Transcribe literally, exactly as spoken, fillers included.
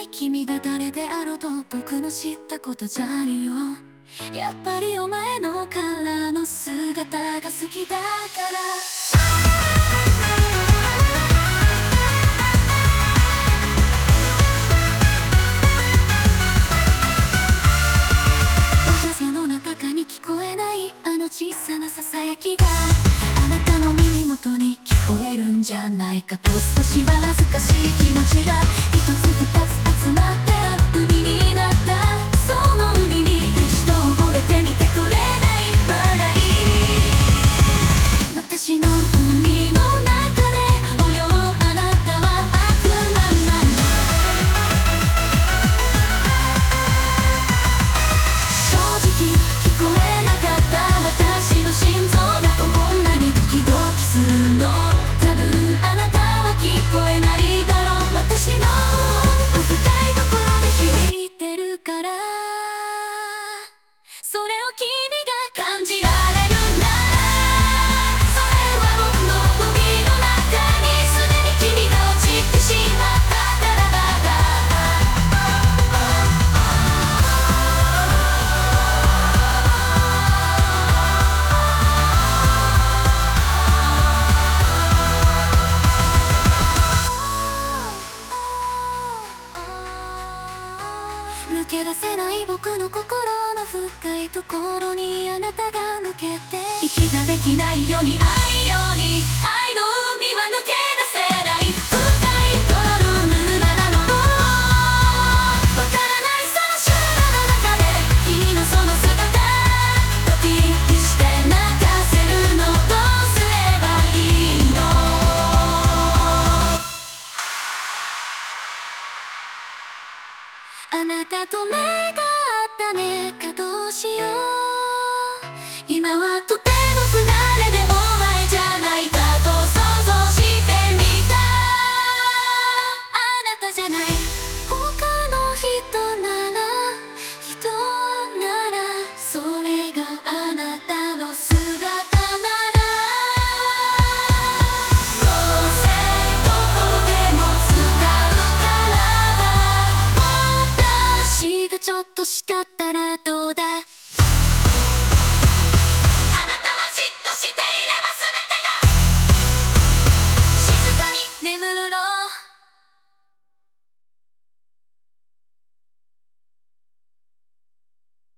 ない君が誰であろうと僕の知ったことじゃないよ。やっぱりお前のカラーの姿が好きだから私の中かに聞こえないあの小さなささやきがあなたの耳元に聞こえるんじゃないかと少しは恥ずかしい気持ちが一つ二つ集まって海になったその海に一度溺れてみてくれないバラい私の海の中で泳ぐあなたは悪魔なんだ正直聞こえなかった私の心臓がこんなにドキドキするの多分あなたは聞こえないだろう私の深いところで響いてるからそれを君が感じられるならそれは僕の海の中にすでに君が落ちてしまったから抜け出せない僕の心の深いところにあなたが抜けて息ができないように愛ように愛の海は抜け出せない深い泥沼なのわからないその修羅の中で君のその姿ドキドキして泣かせるのどうすればいいのあなたと目が合ったねかどうしよう今はと